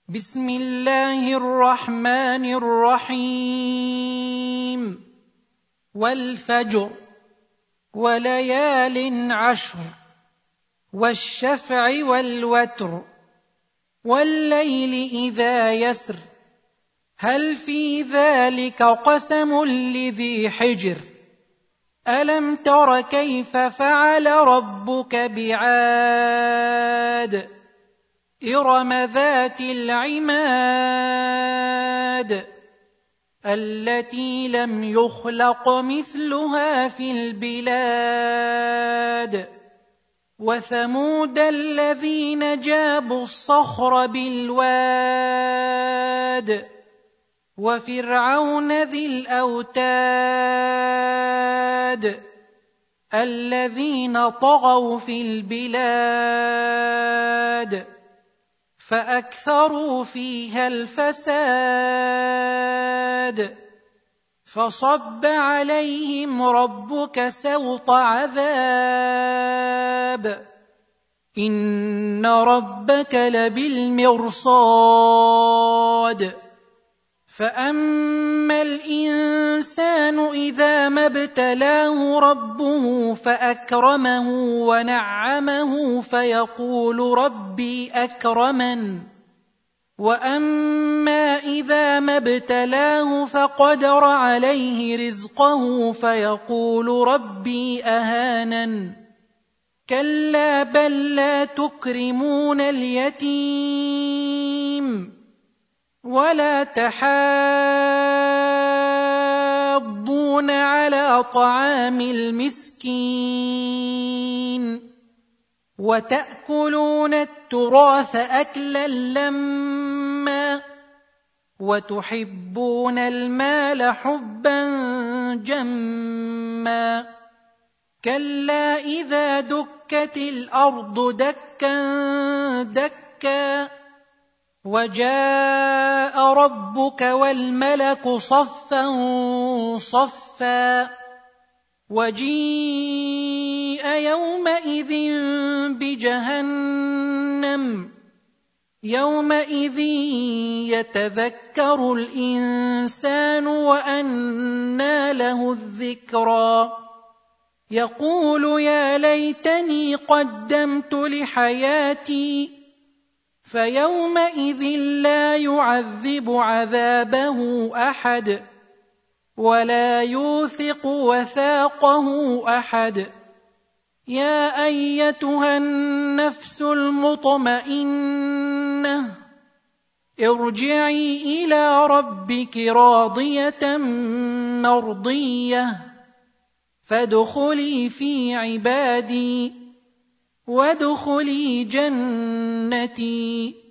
بسم الله الرحمن الرحيم والفجر وليال عشر والشفع والوتر والليل إذا يسر هل في ذلك قسم لذي حجر ألم تر كيف فعل ربك بعاد إرم ذات العماد التي لم يخلق مثلها في البلاد وثمود الذين جابوا الصخر بالواد وفرعون ذي الأوتاد الذين طغوا في البلاد فأكثروا فيها الفساد فصب عليهم ربك سوط عذاب إن ربك لبالمرصاد فأما الإنسان إذا ما ابتلاه ربه فأكرمه ونعمه فيقول ربي أكرمن وأما إذا ما ابتلاه فقدر عليه رزقه فيقول ربي أهانن كلا بل لا تكرمون اليتيم ولا تحاضون على طعام المسكين وتأكلون التراث أكلا لما وتحبون المال حبا جما كلا إذا دكت الأرض دكا دكا وجاء ربك والملك صفا صفا وجيء يومئذ بجهنم يومئذ يتذكر الإنسان وأنى له الذكرى يقول يا ليتني قدمت لحياتي فيومئذ لا يعذب عذابه أحد ولا يوثق وثاقه أحد يا أيتها النفس المطمئنة ارجعي إلى ربك راضية مرضية فادخلي في عبادي وادخلي جنتي